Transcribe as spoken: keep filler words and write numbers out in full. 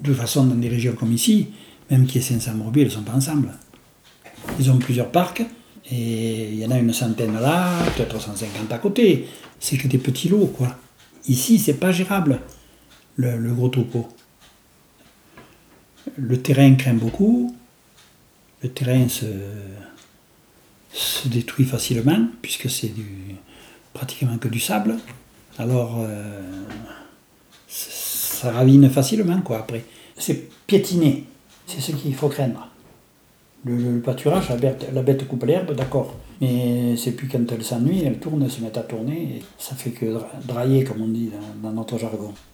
De toute façon, dans des régions comme ici, même qu'il y ait cinq cents brebis, elles ne sont pas ensemble. Ils ont plusieurs parcs, et il y en a une centaine là, peut-être cent cinquante à côté. C'est que des petits lots, quoi. Ici, c'est pas gérable, le, le gros troupeau. Le terrain craint beaucoup. Le terrain se, se détruit facilement, puisque c'est du, pratiquement que du sable. Alors, euh, ça ravine facilement, quoi, après. C'est piétiner, c'est ce qu'il faut craindre. Le, le pâturage, la bête, la bête coupe l'herbe, d'accord. Mais c'est plus quand elle s'ennuie, elle tourne, elle se met à tourner. Et ça fait que drailler, comme on dit dans, dans notre jargon.